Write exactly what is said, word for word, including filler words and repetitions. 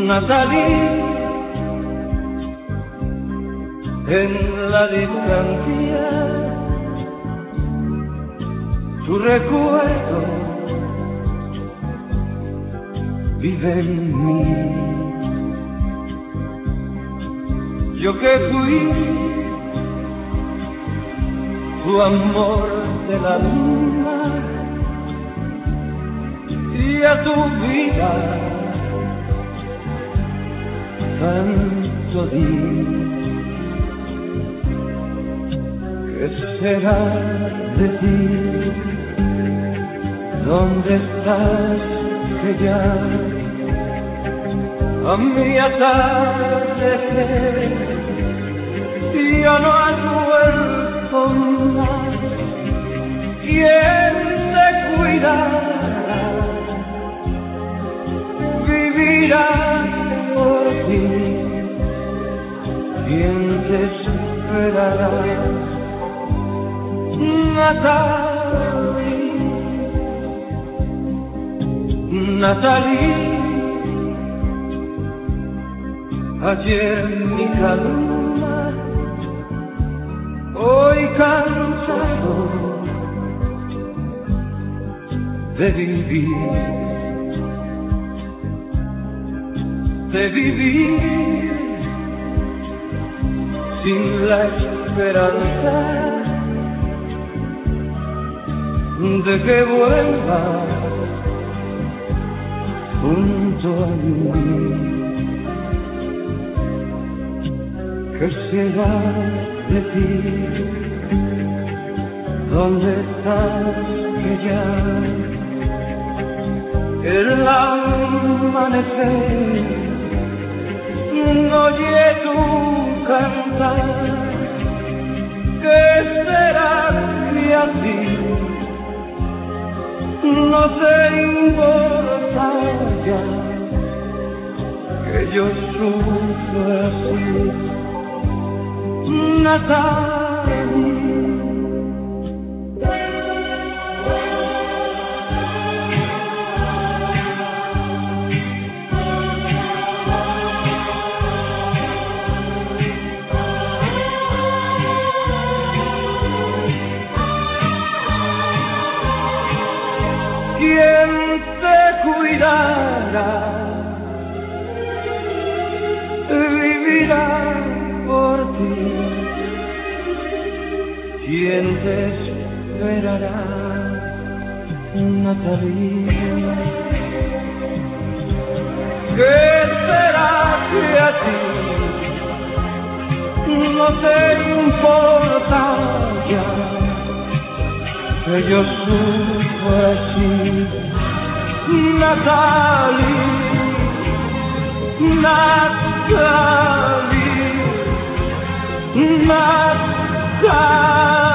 Natalie, en la distancia, tu recuerdo vive en mí. Yo que fui tu amor de la luna y a tu vida tanto di. ¿Qué será de ti? ¿Dónde estás que ya a mi atardecer yo no has vuelto más? ¿Quién te cuidará? Vivirá por ti. ¿Quién te esperará? Natalie, Natalie, ayer mi calma, hoy cansado de vivir, de vivir sin la esperanza de que vuelva junto a mí. ¿Qué será de ti? ¿Dónde estás que ya el amanecer no oye tu cantar? ¿Qué será de ti? No te importa ya que yo sufro así, Natalie. ¿Quién te cuidará? Vivirá por ti. ¿Quién te esperará? Natalie. ¿Qué será que a ti no te importa ya que yo sufro así, Natalie, Natalie, Natalie?